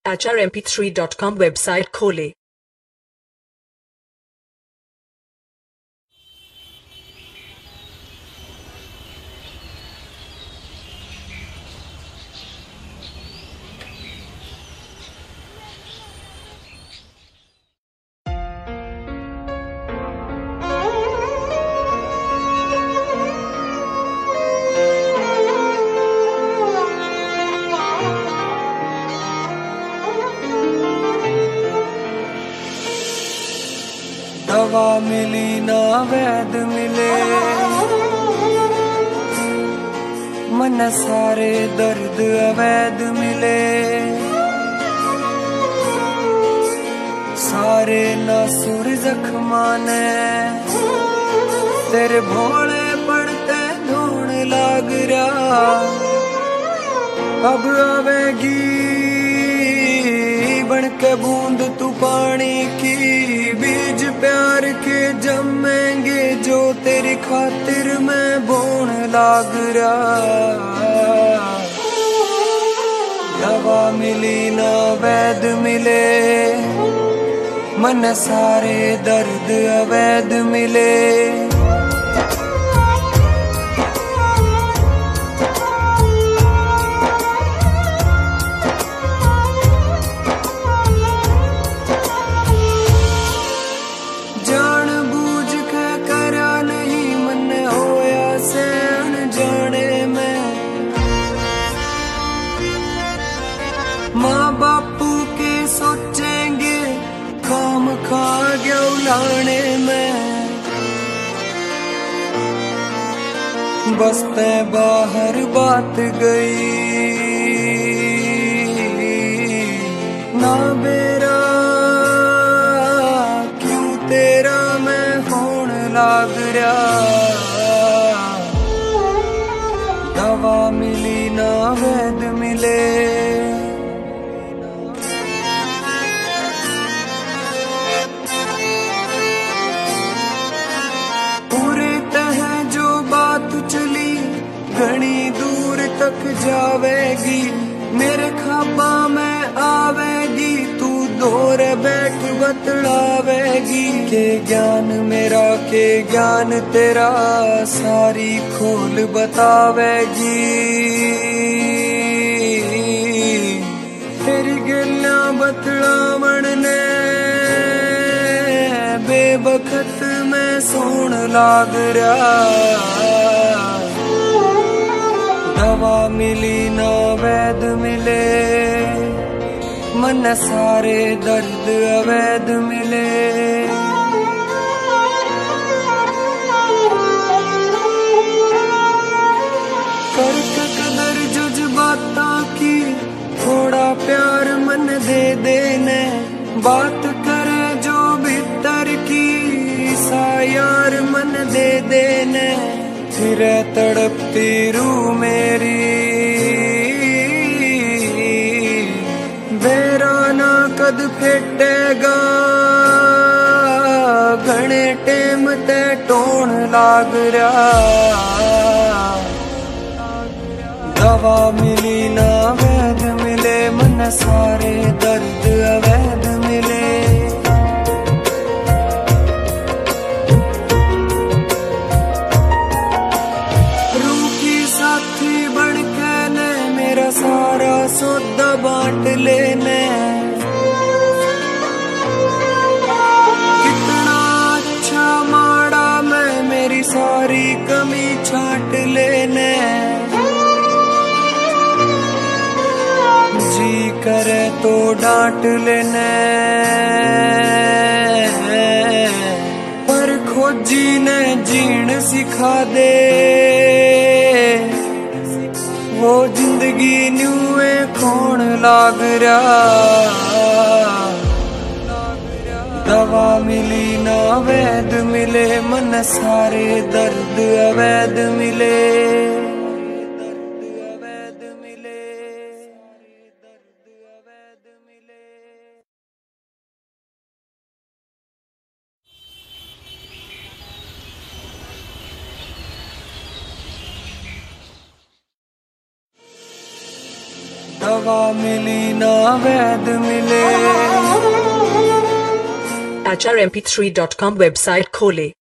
acharmp3.com website खोलें। दवा मिली ना वैद मिले, मन सारे दर्द अवैध मिले, सारे नासुर जख्मा ने तेरे भोले पड़ते ढूंढ लाग रहा। अब आवेगी बन के बूंद तू पानी की, बीज प्यार के जमेंगे जो तेरी खातिर मैं बोन लाग रहा। दवा मिली ना वैद मिले, मन सारे दर्द अवैध मिले, माँ बापू के सोचेंगे काम खा गया उलाने में, बसते बाहर बात गई ना बेरा, क्यों तेरा मैं होन लाग रहा। दवा मिली ना वैद मिले, चली घनी दूर तक जावेगी, मेरे ख्वाबा में आवेगी, तू दूर बैठ बतलावेगी के ज्ञान मेरा के ज्ञान तेरा, सारी खोल बतावेगी। तेरी गल्ला बतलावन ने बेबखत में सोन लाग रहा। दवा मिली ना वैद मिले, मन सारे दर्द अवैध मिले, करक कदर जज्बाता की, थोड़ा प्यार मन दे देने, बात करे जो भीतर की, सा यार मन दे देने, फिर तड़पती रूह मेरी, बेरा ना कद फेटेगा, घने टेम ते टोन लाग रहा। दवा मिली ना वैद मिले, मन सारे दर्द अवैध मिले, सारा सौदा बांट लेने, कितना अच्छा माड़ा मैं मेरी सारी कमी छांट लेने, जी करे तो डांट लेने, पर खोजी ने जीण सिखा दे, वो जिंदगी न्यूए खोण लाग रहा। दवा मिली ना वैद मिले, मन सारे दर्द अवैध मिले, दवा मिली ना वैद मिले। HRMP3.com वेबसाइट खोले।